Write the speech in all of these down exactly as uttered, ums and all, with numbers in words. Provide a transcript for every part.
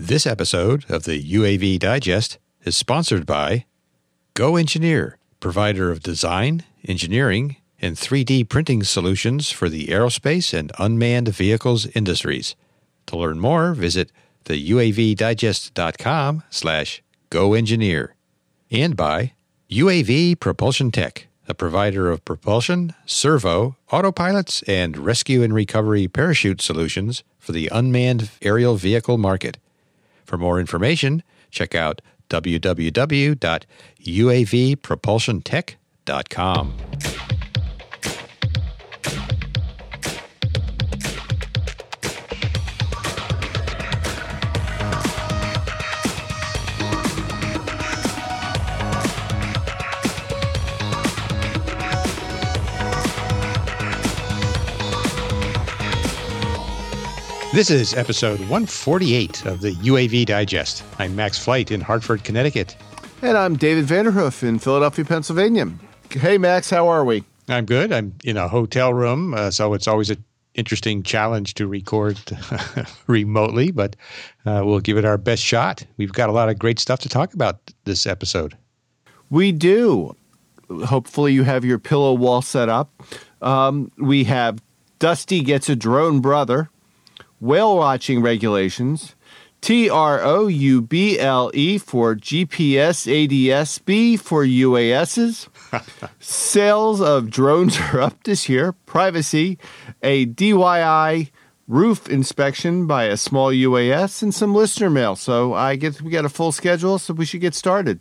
This episode of the U A V Digest is sponsored by Go Engineer, provider of design, engineering, and three D printing solutions for the aerospace and unmanned vehicles industries. To learn more, visit the U A V digest dot com slash go engineer. And by U A V Propulsion Tech, a provider of propulsion, servo, autopilots, and rescue and recovery parachute solutions for the unmanned aerial vehicle market. For more information, check out w w w dot u a v propulsion tech dot com. This is episode one forty-eight of the U A V Digest. I'm Max Flight in Hartford, Connecticut. And I'm David Vanderhoof in Philadelphia, Pennsylvania. Hey, Max, how are we? I'm good. I'm in a hotel room, uh, so it's always an interesting challenge to record remotely, but uh, we'll give it our best shot. We've got a lot of great stuff to talk about this episode. We do. Hopefully you have your pillow wall set up. Um, we have Dusty Gets a Drone Brother, whale watching regulations, T R O U B L E for G P S A D S B for U A Ss, sales of drones are up this year, privacy, a D Y I roof inspection by a small U A S, and some listener mail. So I guess we got a full schedule, so we should get started.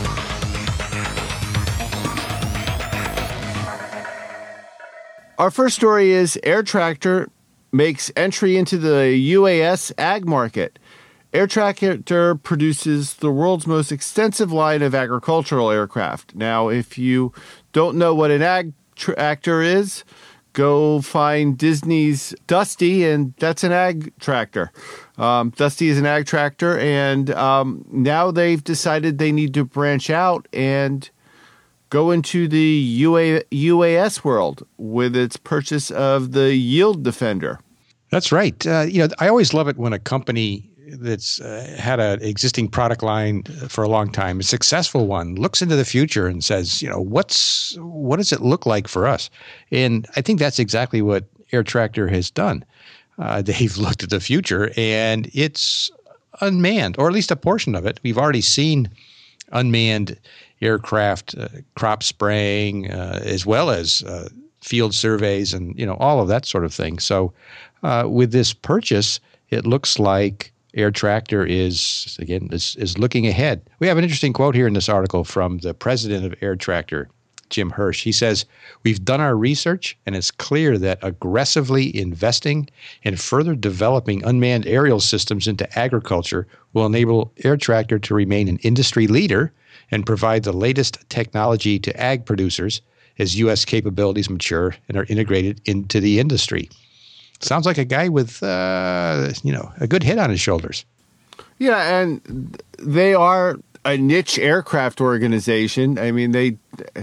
Our first story is Air Tractor makes entry into the U A S ag market. Air Tractor produces the world's most extensive line of agricultural aircraft. Now, if you don't know what an ag tractor is, go find Disney's Dusty, and that's an ag tractor. Um, Dusty is an ag tractor, and um, now they've decided they need to branch out and go into the U A, U A S world with its purchase of the Yield Defender. That's right. Uh, you know, I always love it when a company that's uh, had an existing product line for a long time, a successful one, looks into the future and says, you know, what's what does it look like for us? And I think that's exactly what Air Tractor has done. Uh, they've looked at the future, and it's unmanned, or at least a portion of it. We've already seen unmanned aircraft, uh, crop spraying, uh, as well as uh, field surveys and, you know, all of that sort of thing. So uh, with this purchase, it looks like Air Tractor is, again, is, is looking ahead. We have an interesting quote here in this article from the president of Air Tractor, Jim Hirsch. He says, "We've done our research, and it's clear that aggressively investing and further developing unmanned aerial systems into agriculture will enable Air Tractor to remain an industry leader and provide the latest technology to ag producers as U S capabilities mature and are integrated into the industry." Sounds like a guy with, uh, you know, a good head on his shoulders. Yeah, and they are a niche aircraft organization. I mean, they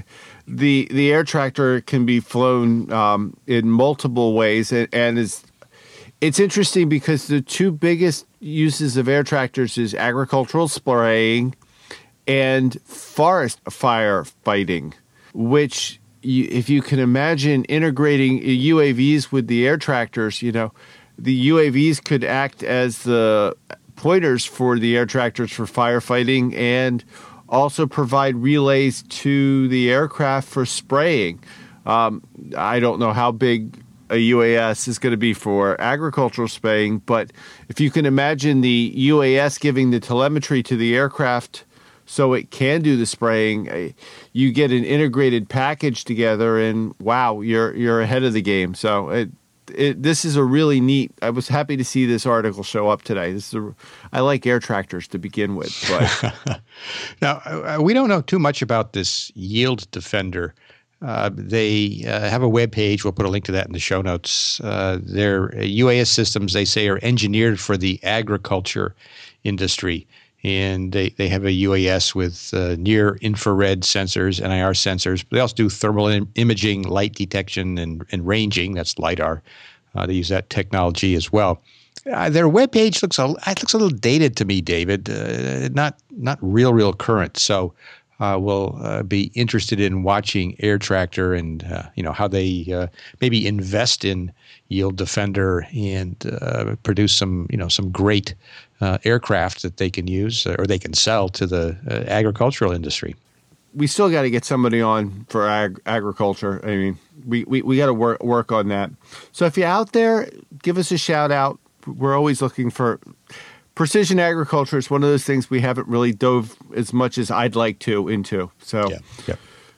the the Air Tractor can be flown um, in multiple ways, and, and is it's interesting because the two biggest uses of Air Tractors is agricultural spraying and forest fire fighting, which, you, if you can imagine integrating U A Vs with the Air Tractors, you know, the U A Vs could act as the pointers for the Air Tractors for firefighting and also provide relays to the aircraft for spraying. Um, I don't know how big a U A S is going to be for agricultural spraying, but if you can imagine the U A S giving the telemetry to the aircraft so it can do the spraying, you get an integrated package together, and wow, you're you're ahead of the game. So it, it this is a really neat. I was happy to see this article show up today. This is a, I like Air Tractors to begin with, but now uh, we don't know too much about this Yield Defender. Uh, they uh, have a web page. We'll put a link to that in the show notes. Uh, their U A S systems, they say, are engineered for the agriculture industry. And they, they have a U A S with uh, near-infrared sensors, N I R sensors. But they also do thermal im- imaging, light detection, and, and ranging. That's LiDAR. Uh, they use that technology as well. Uh, their webpage looks a it looks a little dated to me, David. Uh, not not real real current. So uh, we'll uh, be interested in watching Air Tractor and uh, you know how they uh, maybe invest in Yield Defender and uh, produce some you know some great uh, aircraft that they can use or they can sell to the uh, agricultural industry. We still got to get somebody on for ag- agriculture. I mean, we we, we got to work work on that. So if you're out there, give us a shout out. We're always looking for precision agriculture. It's one of those things we haven't really dove as much as I'd like to into. So, yeah, yeah.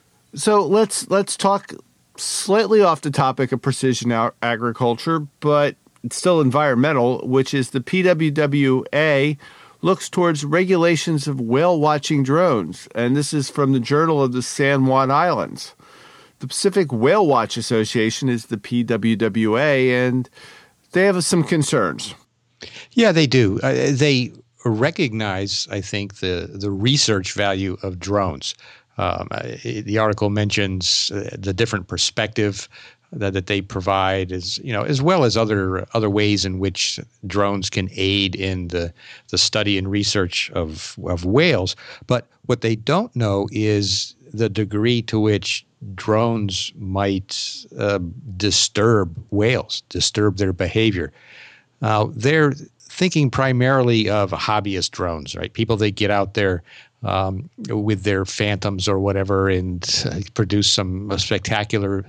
so let's let's talk slightly off the topic of precision ag- agriculture, but it's still environmental, which is the P W W A looks towards regulations of whale watching drones, and this is from the Journal of the San Juan Islands. The Pacific Whale Watch Association is the P W W A, and they have some concerns. Yeah, they do. Uh, they recognize, I think, the, the research value of drones. Um, the article mentions uh, the different perspective that, that they provide, as you know, as well as other other ways in which drones can aid in the the study and research of of whales. But what they don't know is the degree to which drones might uh, disturb whales, disturb their behavior. Uh, they're thinking primarily of hobbyist drones, right? People that get out there um, with their Phantoms or whatever and uh, produce some uh, spectacular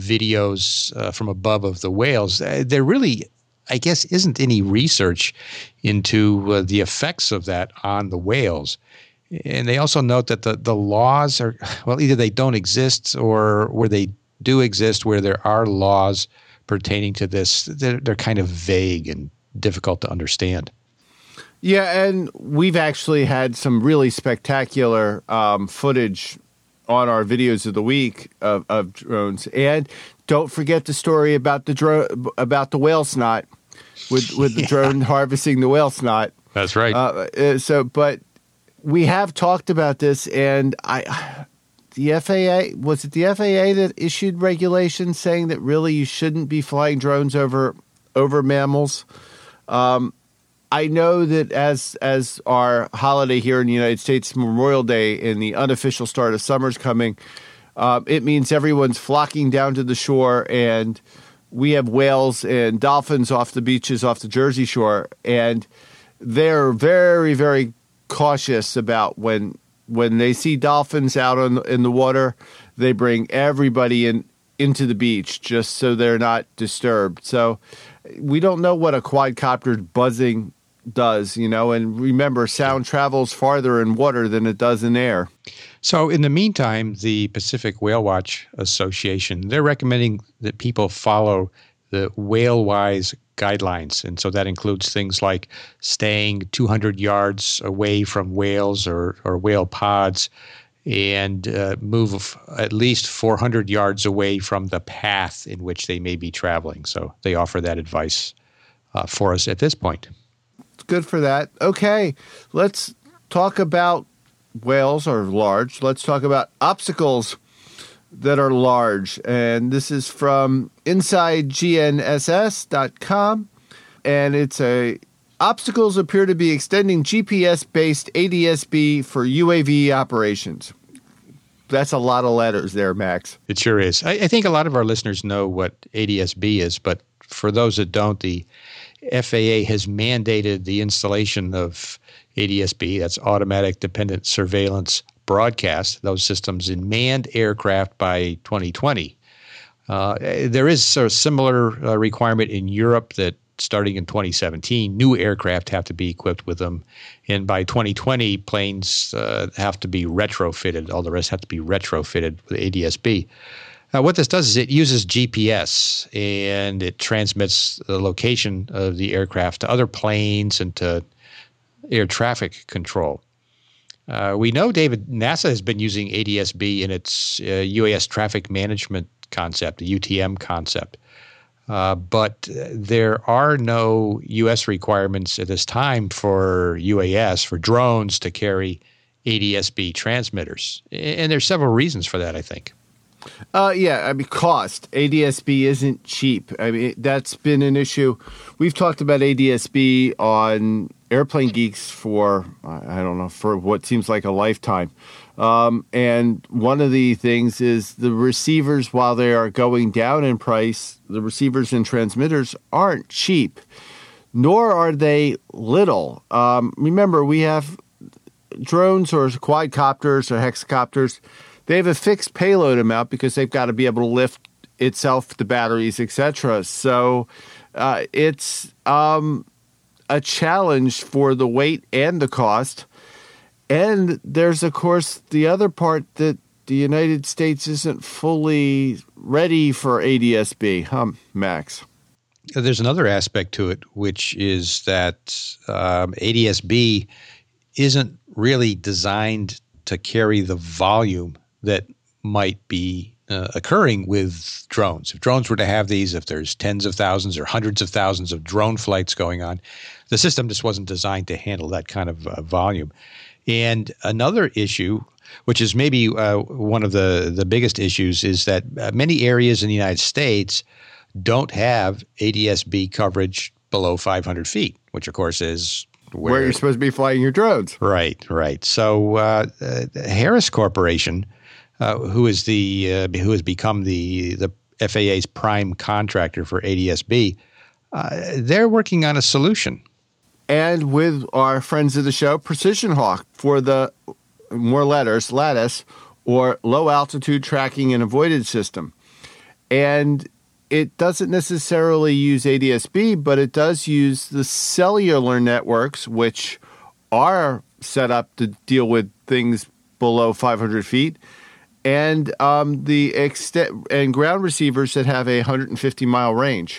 videos uh, from above of the whales. Uh, there really, I guess, isn't any research into uh, the effects of that on the whales. And they also note that the, the laws are, well, either they don't exist or where they do exist, where there are laws pertaining to this, they're, they're kind of vague and difficult to understand. Yeah, and we've actually had some really spectacular um, footage on our videos of the week of, of drones. And don't forget the story about the drone about the whale snot, with with the yeah. drone harvesting the whale snot. That's right. Uh, so, but we have talked about this, and I, the F A A, was it the F A A that issued regulations saying that really you shouldn't be flying drones over over mammals? Um, I know that as as our holiday here in the United States, Memorial Day, and the unofficial start of summer's coming, uh, it means everyone's flocking down to the shore, and we have whales and dolphins off the beaches off the Jersey Shore, and they're very, very cautious about when when they see dolphins out on, in the water, they bring everybody in into the beach just so they're not disturbed. So we don't know what a quadcopter buzzing does, you know, and remember, sound travels farther in water than it does in air. So in the meantime, the Pacific Whale Watch Association, they're recommending that people follow the WhaleWise guidelines. And so that includes things like staying two hundred yards away from whales or, or whale pods, and uh, move at least four hundred yards away from the path in which they may be traveling. So they offer that advice uh, for us at this point. It's good for that. Okay, let's talk about whales are large. Let's talk about obstacles that are large. And this is from inside G N S S dot com. And it's a obstacles appear to be extending G P S-based A D S B for U A V operations. That's a lot of letters there, Max. It sure is. I, I think a lot of our listeners know what A D S B is, but for those that don't, the F A A has mandated the installation of A D S B, that's Automatic Dependent Surveillance Broadcast, those systems in manned aircraft by twenty twenty. Uh, there is a similar uh, requirement in Europe that starting in twenty seventeen, new aircraft have to be equipped with them. And by twenty twenty, planes uh, have to be retrofitted. All the rest have to be retrofitted with A D S B. Now, what this does is it uses G P S, and it transmits the location of the aircraft to other planes and to air traffic control. Uh, we know, David, NASA has been using A D S B in its uh, U A S traffic management concept, the U T M concept. Uh, but there are no U S requirements at this time for U A S, for drones, to carry A D S B transmitters. And there's several reasons for that, I think. Uh, yeah, I mean, cost. A D S B isn't cheap. I mean, that's been an issue. We've talked about A D S B on Airplane Geeks for, I don't know, for what seems like a lifetime. Um, and one of the things is the receivers, while they are going down in price, the receivers and transmitters aren't cheap, nor are they little. Um, remember, we have drones or quadcopters or hexacopters. They have a fixed payload amount because they've got to be able to lift itself, the batteries, et cetera. So uh, it's um, a challenge for the weight and the cost. And there's, of course, the other part that the United States isn't fully ready for A D S B, huh, Max? There's another aspect to it, which is that um, A D S B isn't really designed to carry the volume that might be uh, occurring with drones. If drones were to have these, if there's tens of thousands or hundreds of thousands of drone flights going on, the system just wasn't designed to handle that kind of uh, volume. And another issue, which is maybe uh, one of the, the biggest issues, is that uh, many areas in the United States don't have A D S B coverage below five hundred feet, which of course is where, where you're supposed to be flying your drones. Right, right. So uh, uh, Harris Corporation, uh, who is the uh, who has become the the F A A's prime contractor for A D S B, uh, they're working on a solution. And with our friends of the show, Precision Hawk, for the more letters, Lattice, or low altitude tracking and avoidance system. And it doesn't necessarily use A D S B, but it does use the cellular networks, which are set up to deal with things below five hundred feet, and um, the extent and ground receivers that have a one hundred fifty mile range.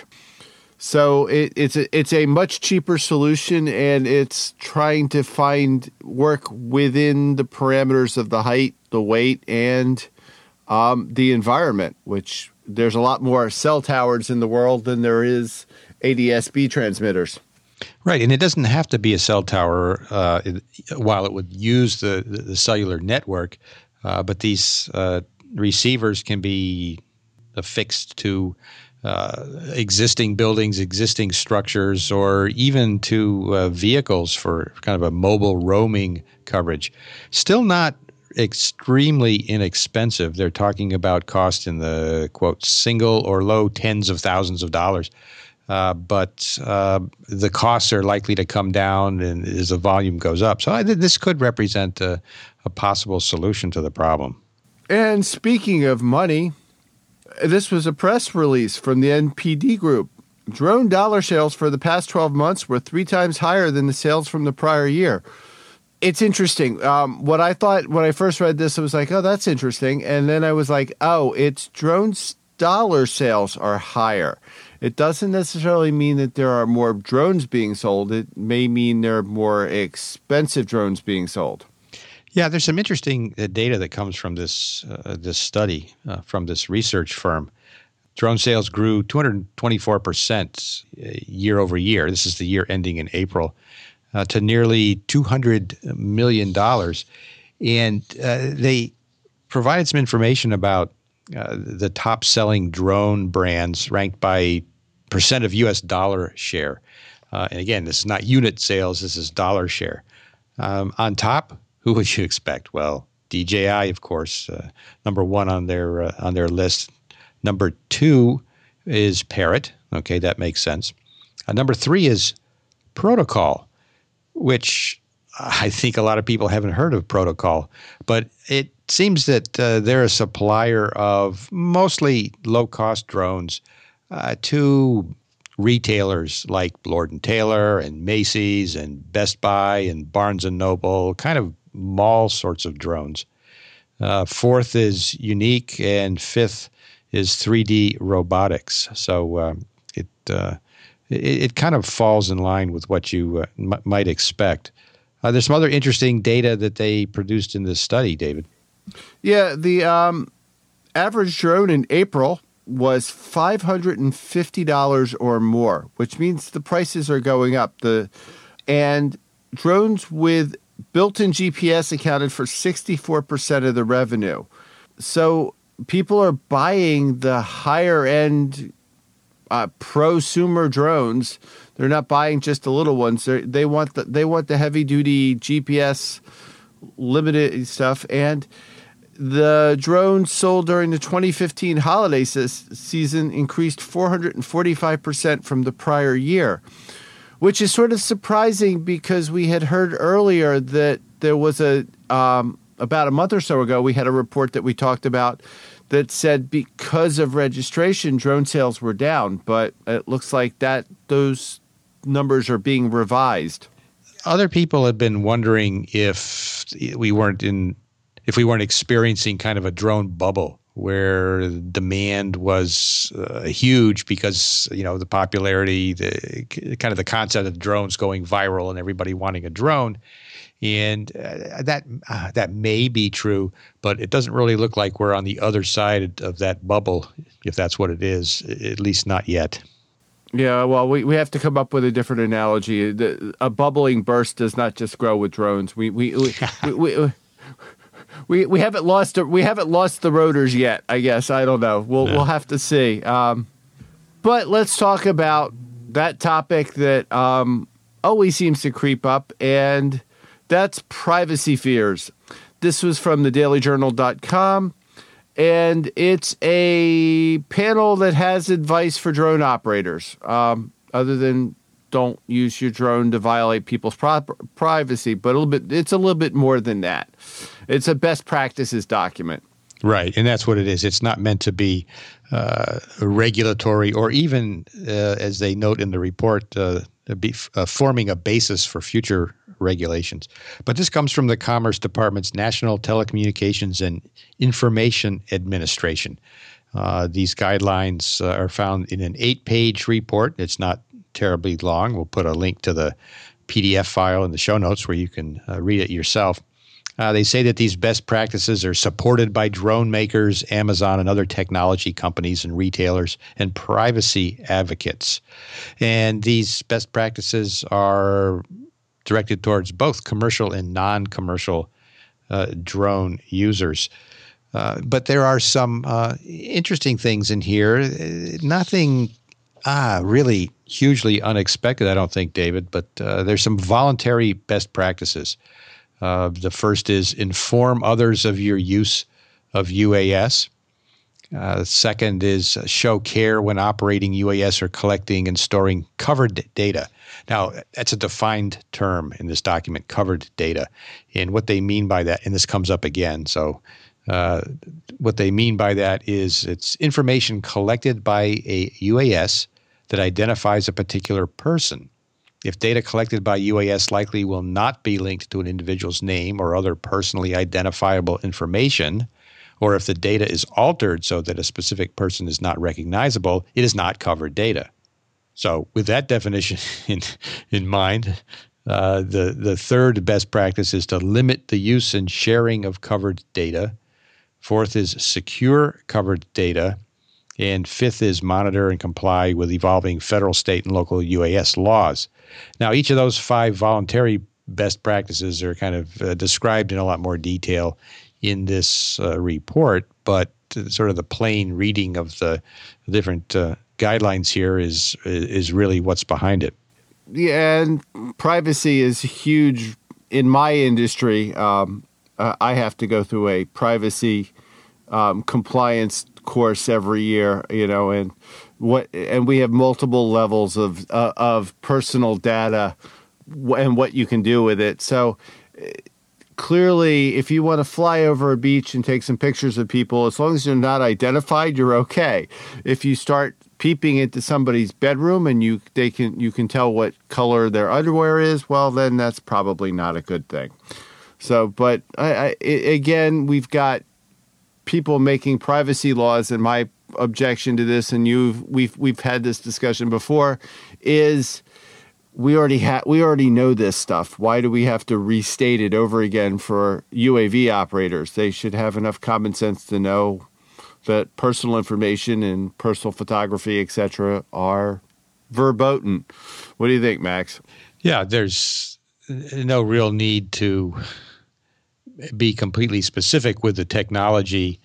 So it, it's a it's a much cheaper solution, and it's trying to find work within the parameters of the height, the weight, and um, the environment, which there's a lot more cell towers in the world than there is A D S B transmitters. Right, and it doesn't have to be a cell tower uh, while it would use the, the, the cellular network, uh, but these uh, receivers can be affixed to uh, existing buildings, existing structures, or even to uh, vehicles for kind of a mobile roaming coverage. Still not extremely inexpensive. They're talking about cost in the, quote, single or low tens of thousands of dollars. Uh, but uh, the costs are likely to come down and as the volume goes up. So I, this could represent a, a possible solution to the problem. And speaking of money, this was a press release from the N P D Group. Drone dollar sales for the past twelve months were three times higher than the sales from the prior year. It's interesting. Um, what I thought when I first read this, I was like, oh, that's interesting. And then I was like, oh, it's drones dollar sales are higher. It doesn't necessarily mean that there are more drones being sold. It may mean there are more expensive drones being sold. Yeah, there's some interesting uh, data that comes from this uh, this study uh, from this research firm. Drone sales grew two hundred twenty-four percent year over year. This is the year ending in April, uh, to nearly two hundred million dollars. And uh, they provided some information about uh, the top-selling drone brands ranked by percent of U S dollar share. Uh, and again, this is not unit sales. This is dollar share. Um, on top, who would you expect? Well, D J I, of course, uh, number one on their uh, on their list. Number two is Parrot. Okay, that makes sense. Uh, number three is Protocol, which I think a lot of people haven't heard of Protocol, but it seems that uh, they're a supplier of mostly low-cost drones uh, to retailers like Lord and Taylor and Macy's and Best Buy and Barnes and Noble, kind of mall sorts of drones. Uh, fourth is Unique, and fifth is three D Robotics. So uh, it, uh, it it kind of falls in line with what you uh, m- might expect. Uh, there's some other interesting data that they produced in this study, David. Yeah, the um, average drone in April was five hundred fifty dollars or more, which means the prices are going up. The and drones with built-in G P S accounted for sixty-four percent of the revenue. So people are buying the higher end uh, prosumer drones. They're not buying just the little ones. They're, they want the they want the heavy duty G P S limited stuff. And the drones sold during the twenty fifteen holiday se- season increased four hundred forty-five percent from the prior year, which is sort of surprising because we had heard earlier that there was a um, about a month or so ago, we had a report that we talked about that said because of registration, drone sales were down. But it looks like that those numbers are being revised. Other people have been wondering if we weren't in, if we weren't experiencing kind of a drone bubble where demand was uh, huge because, you know, the popularity, the kind of the concept of drones going viral and everybody wanting a drone. And uh, that uh, that may be true, but it doesn't really look like we're on the other side of that bubble, if that's what it is, at least not yet. Yeah, well, we, we have to come up with a different analogy. The, a bubbling burst does not just grow with drones. We we we, we, we, we, we haven't lost we haven't lost the rotors yet. I guess I don't know. We'll no. we'll have to see. Um, but let's talk about that topic that um, always seems to creep up, and that's privacy fears. This was from the daily journal dot com, and it's a panel that has advice for drone operators, um, other than don't use your drone to violate people's pro- privacy, but a little bit, it's a little bit more than that. It's a best practices document. Right, and that's what it is. It's not meant to be uh, regulatory or even, uh, as they note in the report, uh, be, uh, forming a basis for future regulations. But this comes from the Commerce Department's National Telecommunications and Information Administration. Uh, these guidelines uh, are found in an eight-page report. It's not terribly long. We'll put a link to the P D F file in the show notes where you can uh, read it yourself. Uh, they say that these best practices are supported by drone makers, Amazon, and other technology companies and retailers, and privacy advocates. And these best practices are directed towards both commercial and non-commercial uh, drone users. Uh, but there are some uh, interesting things in here. Nothing ah, really hugely unexpected, I don't think, David, but uh, there's some voluntary best practices. Uh, the first is inform others of your use of U A S. Uh, second is show care when operating U A S or collecting and storing covered data. Now, that's a defined term in this document, covered data. And what they mean by that, and this comes up again, so uh, what they mean by that is it's information collected by a U A S that identifies a particular person. If data collected by U A S likely will not be linked to an individual's name or other personally identifiable information, or if the data is altered so that a specific person is not recognizable, it is not covered data. So with that definition in, in mind, uh, the, the third best practice is to limit the use and sharing of covered data. Fourth is secure covered data. And fifth is monitor and comply with evolving federal, state, and local U A S laws. Now, each of those five voluntary best practices are kind of uh, described in a lot more detail in this uh, report, but uh, sort of the plain reading of the different uh, guidelines here is is really what's behind it. Yeah, and privacy is huge in my industry. Um, uh, I have to go through a privacy um, compliance course every year, you know, and what and we have multiple levels of uh, of personal data and what you can do with it. So uh, clearly, if you want to fly over a beach and take some pictures of people, as long as you're not identified, you're okay. If you start peeping into somebody's bedroom and you they can you can tell what color their underwear is, well, then that's probably not a good thing. So, but I, I, again, we've got people making privacy laws, and my objection to this, and you've we've we've had this discussion before, is we already have we already know this stuff. Why do we have to restate it over again for U A V operators? They should have enough common sense to know that personal information and personal photography, et cetera, are verboten. What do you think, Max? Yeah, there's no real need to be completely specific with the technology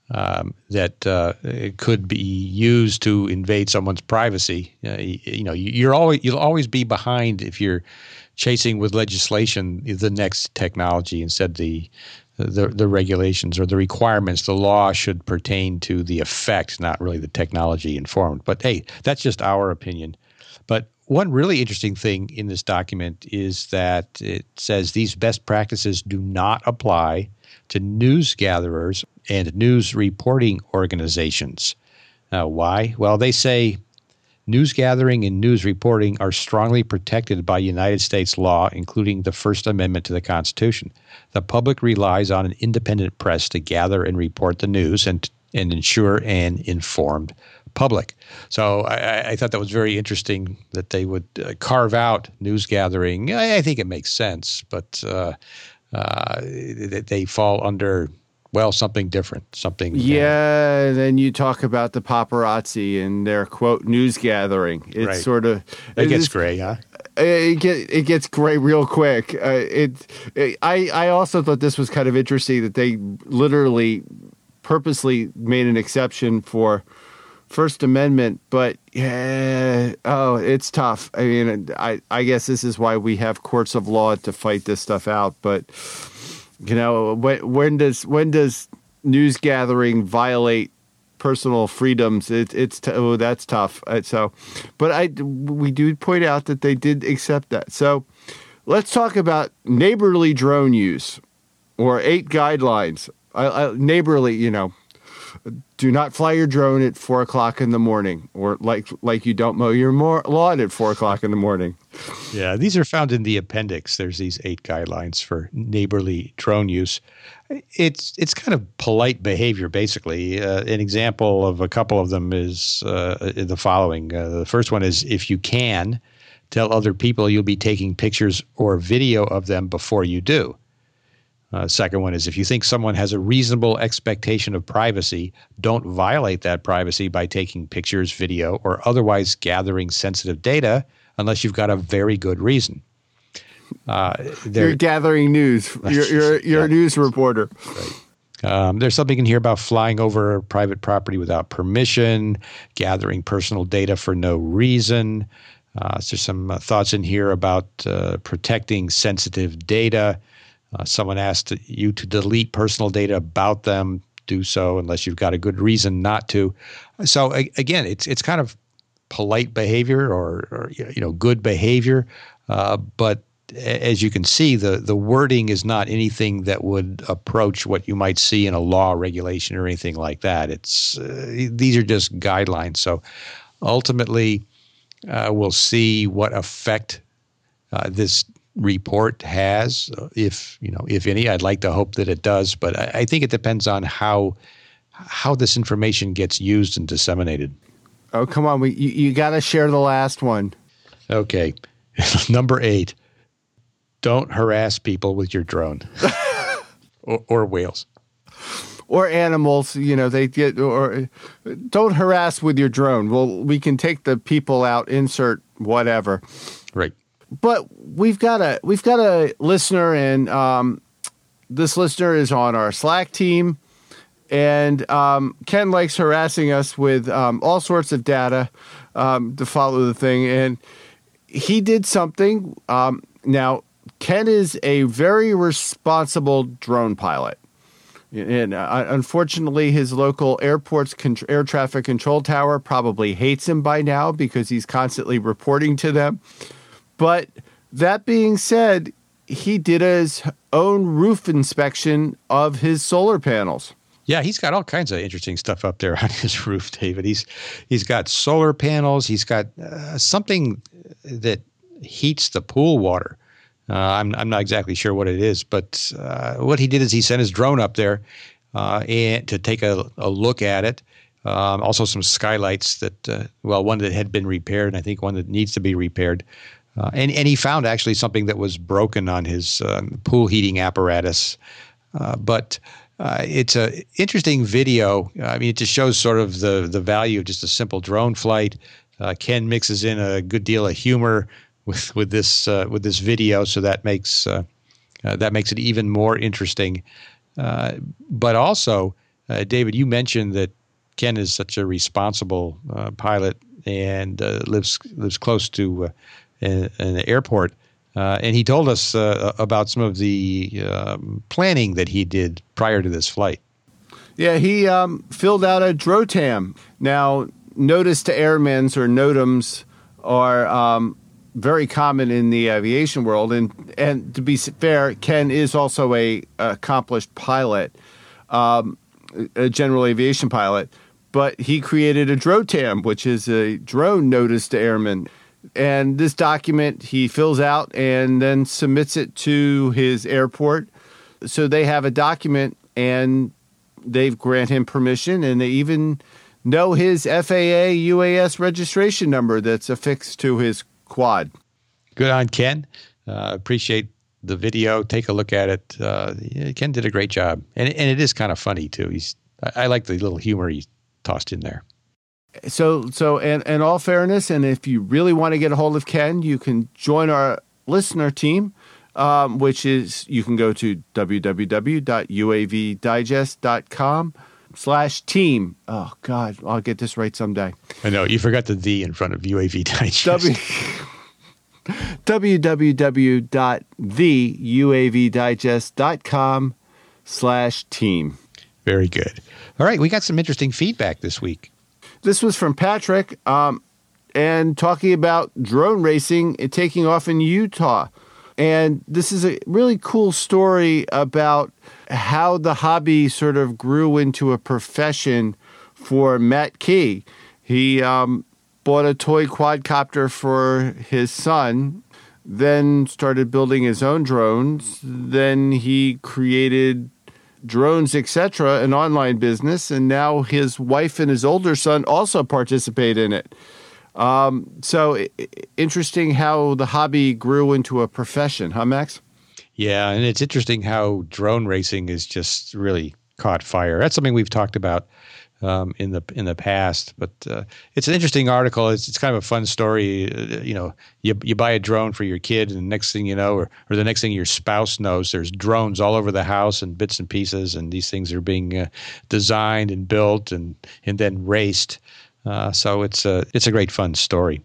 um, that uh, could be used to invade someone's privacy. Uh, you, you know, you're always you'll always be behind if you're chasing with legislation the next technology instead of the the the regulations or the requirements. The law should pertain to the effect, not really the technology informed. But hey, that's just our opinion. But one really interesting thing in this document is that it says these best practices do not apply to news gatherers and news reporting organizations. Uh, why? Well, they say news gathering and news reporting are strongly protected by United States law, including the First Amendment to the Constitution. The public relies on an independent press to gather and report the news and, and ensure an informed public. So I, I thought that was very interesting that they would uh, carve out news gathering. I, I think it makes sense, but uh, uh, they, they fall under, well, something different, something. Yeah, uh, then you talk about the paparazzi and their, quote, news gathering. It's right. sort of... It gets gray, huh? It, get, it gets gray real quick. Uh, it, it. I, I also thought this was kind of interesting that they literally purposely made an exception for First Amendment, but yeah, oh, it's tough. I mean, I, I guess this is why we have courts of law to fight this stuff out. But you know, when, when does when does news gathering violate personal freedoms? It, it's t- oh, that's tough. So, but I we do point out that they did accept that. So, let's talk about neighborly drone use, or eight guidelines. I, I, neighborly, you know. Do not fly your drone at four o'clock in the morning, or like like you don't mow your more lawn at four o'clock in the morning. Yeah, these are found in the appendix. There's these eight guidelines for neighborly drone use. It's it's kind of polite behavior, basically. Uh, an example of a couple of them is uh, the following. Uh, the first one is, if you can, tell other people you'll be taking pictures or video of them before you do. Uh, second one is, if you think someone has a reasonable expectation of privacy, don't violate that privacy by taking pictures, video, or otherwise gathering sensitive data unless you've got a very good reason. Uh, you're gathering news. You're, you're, you're yeah. a news reporter. Right. Um, there's something in here about flying over private property without permission, gathering personal data for no reason. Uh, there's some uh, thoughts in here about uh, protecting sensitive data. Uh, someone asked you to delete personal data about them, do so unless you've got a good reason not to. So a- again, it's it's kind of polite behavior or, or you know good behavior, uh, but as you can see, the the wording is not anything that would approach what you might see in a law, regulation, or anything like that. It's uh, these are just guidelines. So ultimately, uh, we'll see what effect uh, this report has, if you know, if any. I'd like to hope that it does, but I, I think it depends on how how this information gets used and disseminated. Oh, come on, we you, you got to share the last one. Okay, number eight: don't harass people with your drone, or, or whales, or animals. You know, they get or don't harass with your drone. Well, we can take the people out. Insert whatever. Right. But we've got a we've got a listener, and um, this listener is on our Slack team, and um, Ken likes harassing us with um, all sorts of data um, to follow the thing, and he did something. Um, now, Ken is a very responsible drone pilot, and uh, unfortunately, his local airport's con- air traffic control tower probably hates him by now because he's constantly reporting to them. But that being said, he did his own roof inspection of his solar panels. Yeah, he's got all kinds of interesting stuff up there on his roof, David. He's he's got solar panels. He's got uh, something that heats the pool water. Uh, I'm I'm not exactly sure what it is, but uh, what he did is he sent his drone up there uh, and to take a, a look at it. Um, also, some skylights that uh, well, one that had been repaired, and I think one that needs to be repaired. Uh, and, and he found actually something that was broken on his um, pool heating apparatus. Uh, but uh, it's an interesting video. I mean, it just shows sort of the, the value of just a simple drone flight. Uh, Ken mixes in a good deal of humor with with this uh, with this video, so that makes uh, uh, that makes it even more interesting. Uh, but also, uh, David, you mentioned that Ken is such a responsible uh, pilot and uh, lives lives close to uh, an, an airport. Uh, and he told us uh, about some of the um, planning that he did prior to this flight. Yeah, he um, filled out a DROTAM. Now, notice to airmen's or NOTAMs are um, very common in the aviation world. And, and to be fair, Ken is also a accomplished pilot, um, a general aviation pilot. But he created a DROTAM, which is a drone notice to airmen. And this document he fills out and then submits it to his airport. So they have a document and they grant him permission, and they even know his F A A U A S registration number that's affixed to his quad. Good on Ken. Uh, appreciate the video. Take a look at it. Uh, Ken did a great job. And, and it is kind of funny, too. He's I, I like the little humor he tossed in there. So, so, and, and all fairness, and if you really want to get a hold of Ken, you can join our listener team, um, which is, you can go to www.uavdigest.com slash team. Oh, God, I'll get this right someday. I know, you forgot the V in front of U A V Digest. W- www.theuavdigest.com slash team. Very good. All right, we got some interesting feedback this week. This was from Patrick, um, and talking about drone racing and taking off in Utah. And this is a really cool story about how the hobby sort of grew into a profession for Matt Key. He um, bought a toy quadcopter for his son, then started building his own drones. Then he created Drones, et cetera, an online business, and now his wife and his older son also participate in it. Um, so I- interesting how the hobby grew into a profession, huh, Max? Yeah, and it's interesting how drone racing is just really caught fire. That's something we've talked about um, in the in the past, but uh, it's an interesting article. It's it's kind of a fun story. Uh, you know, you you buy a drone for your kid, and the next thing you know, or or the next thing your spouse knows, there's drones all over the house and bits and pieces, and these things are being uh, designed and built and and then raced. Uh, so it's a it's a great fun story.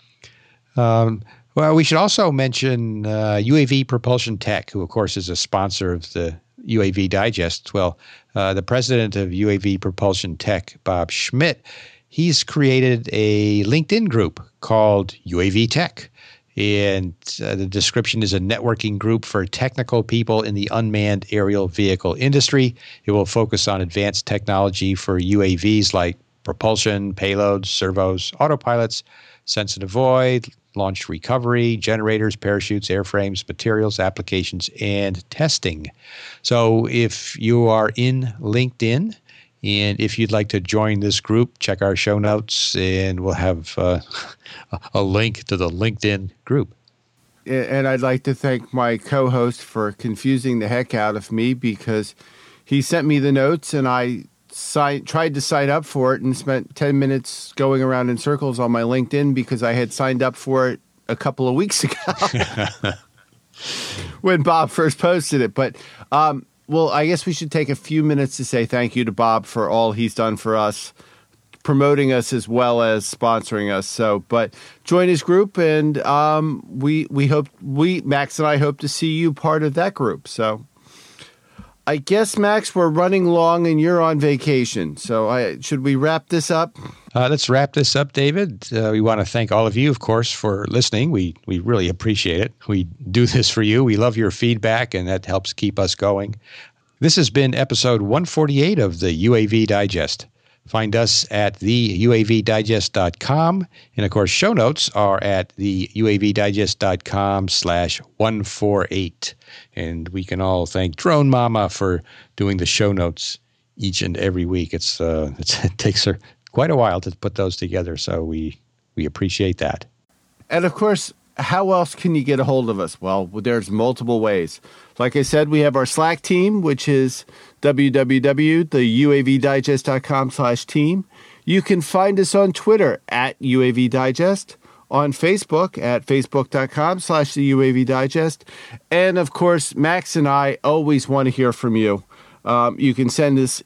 Um, well, we should also mention uh, U A V Propulsion Tech, who of course is a sponsor of the U A V Digest. Well, uh, the president of U A V Propulsion Tech, Bob Schmidt, he's created a LinkedIn group called U A V Tech. And uh, the description is a networking group for technical people in the unmanned aerial vehicle industry. It will focus on advanced technology for U A Vs like propulsion, payloads, servos, autopilots, sense and avoid, launch recovery, generators, parachutes, airframes, materials, applications, and testing. So if you are in LinkedIn, and if you'd like to join this group, check our show notes, and we'll have uh, a link to the LinkedIn group. And I'd like to thank my co-host for confusing the heck out of me, because he sent me the notes, and I Sign, tried to sign up for it and spent ten minutes going around in circles on my LinkedIn because I had signed up for it a couple of weeks ago when Bob first posted it. But, um, well, I guess we should take a few minutes to say thank you to Bob for all he's done for us, promoting us as well as sponsoring us. So, but join his group, and um, we we hope we Max and I hope to see you part of that group. So. I guess, Max, we're running long and you're on vacation. So I, should we wrap this up? Uh, let's wrap this up, David. Uh, we want to thank all of you, of course, for listening. We we really appreciate it. We do this for you. We love your feedback, and that helps keep us going. This has been episode one forty-eight of the U A V Digest. Find us at the U A V digest dot com. And, of course, show notes are at the U A V digest dot com slash one forty-eight. And we can all thank Drone Mama for doing the show notes each and every week. It's, uh, it's it takes her quite a while to put those together, so we we appreciate that. And, of course, how else can you get a hold of us? Well, there's multiple ways. Like I said, we have our Slack team, which is www dot the U A V digest dot com slash team. You can find us on Twitter at U A V Digest, on Facebook at facebook dot com slash the U A V Digest. And, of course, Max and I always want to hear from you. Um, you can send us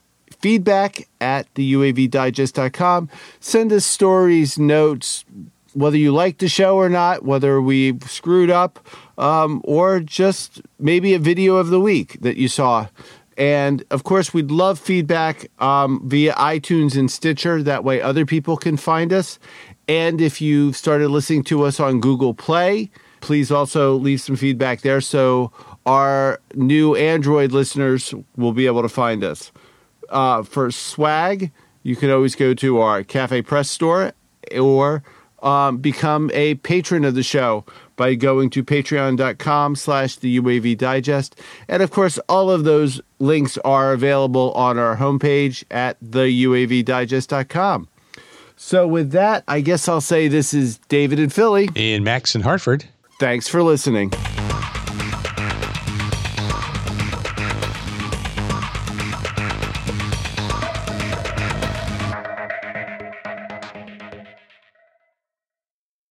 feedback at the U A V digest dot com. Send us stories, notes, whether you like the show or not, whether we screwed up, um, or just maybe a video of the week that you saw. And, of course, we'd love feedback um, via iTunes and Stitcher. That way other people can find us. And if you've started listening to us on Google Play, please also leave some feedback there so our new Android listeners will be able to find us. Uh, for swag, you can always go to our Cafe Press store or um, become a patron of the show by going to patreon.com slash the UAV Digest. And, of course, all of those links are available on our homepage at the U A V digest dot com. So with that, I guess I'll say this is David in Philly. And Max in Hartford. Thanks for listening.